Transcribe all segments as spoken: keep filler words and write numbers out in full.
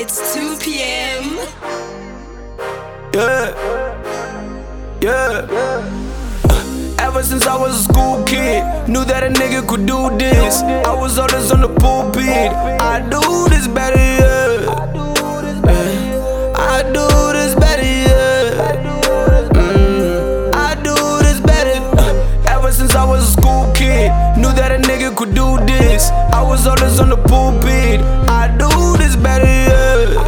It's two P M Yeah, yeah. Ever since I was a school kid, knew that a nigga could do this. I was always on the pulpit. I do this better, yeah. I do this better, yeah. Mm, I do this better. Ever since I was a school kid, knew that a nigga could do this. I was always on the pulpit. I do this better, yeah.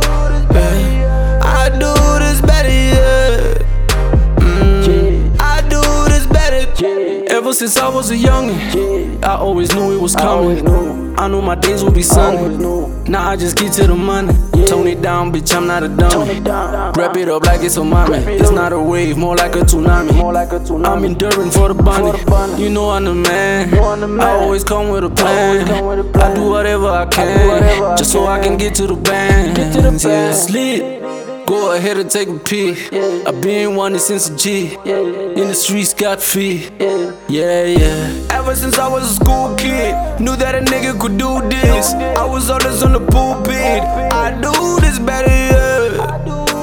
I do this better, yeah. Mm, I do this better. Ever since I was a youngin', I always knew it was coming. I knew my days would be sunny. Now I just get to the money. Tone it down, bitch, I'm not a dummy. Wrap it up like it's a mommy. It's not a wave, more like a tsunami. I'm enduring for the bunny. You know I'm the man. I always come with a plan. I do whatever I can, just so I can get to the band. Yeah, sleep. Go ahead and take a peek. I've been wanting since a G. In the streets, got feet. Yeah, yeah. Ever since I was a school kid, knew that a nigga could do this. I was always on the pulpit. I do this better, yeah.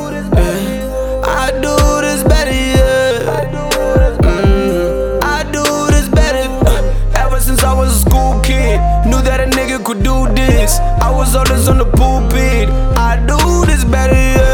I do this better, yeah. Mm, I do this better. Ever since I was a school kid, knew that a nigga could do this. I was always on the pulpit. I do this better, yeah.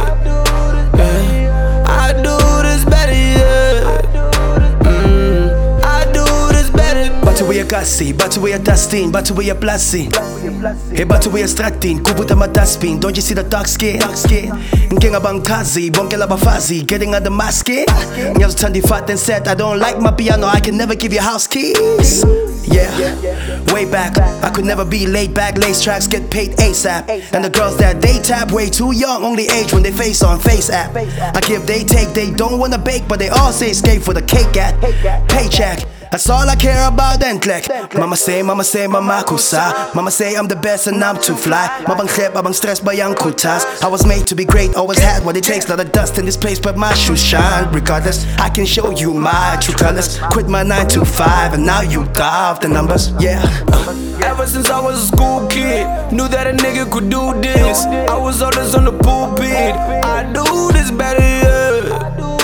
I do this better, yeah. Mm, I do this better. Bato we a gassi, bato we a dustin, bato we a blessing. Hey, bato we a stratin, kubuta mataspin. Don't you see the dark skin? Dark skin. Ngenga bang kazi, bonke la bafazi, getting out the mask. Nyaz tandi fat and said, I don't like my piano, I can never give you house keys. Yeah, way back, I could never be laid back. Lace tracks get paid ASAP. And the girls that they tap, way too young, only age when they face on face app. I give, they take, they don't wanna bake, but they all say escape for the cake at paycheck. That's all I care about and click. Mama say, mama say, mama kusa. Mama say I'm the best and I'm too fly. Mabang khep, mabang stress bayang kutas. I was made to be great, always had what it takes. Lot of dust in this place, but my shoes shine. Regardless, I can show you my true colors. Quit my nine to five and now you dive the numbers, yeah. Ever since I was a school kid, knew that a nigga could do this. I was always on the pulpit. I do this better, yeah.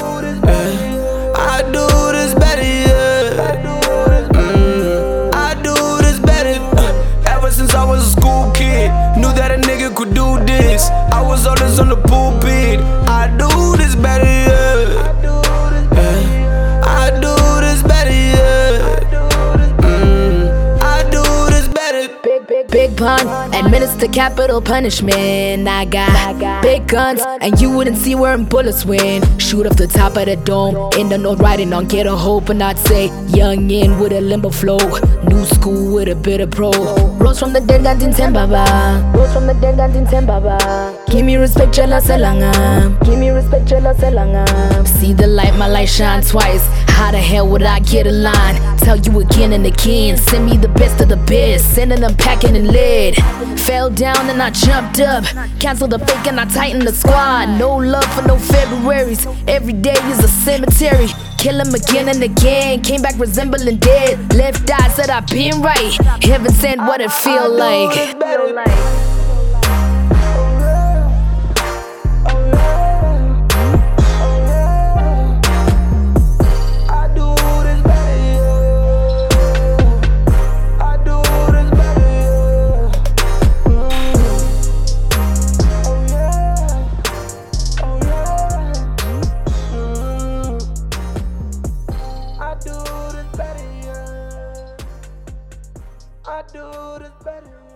I do this better, yeah. Mm, I do this better. Ever since I was a school kid, knew that a nigga could do this. I was always on the pulpit. I do this better, yeah. I do this better, yeah. Mm, I do this better. Big, big, big pun, administer capital punishment. I got big guns, and you wouldn't see where bullets win. Shoot off the top of the dome, in the note writing on get a hope, and I'd say youngin' with a limbo flow, new school with a bit of pro. Rose from the dead, gantin ten baba. Rose from the dead, gantin ten baba. Give me respect, jala selanga. Give me respect, jala selanga. See the light, my light shine twice. How the hell would I get a line? Tell you again and again, send me the best of the best. Sending them packing and lead. Fell down and I jumped up. Cancel the fake and I tighten the squad. No love for no Februaries. Every day is a cemetery. Kill him again and again. Came back resembling dead. Left eye said I've been right. Heaven sent what it feel like. I do this better.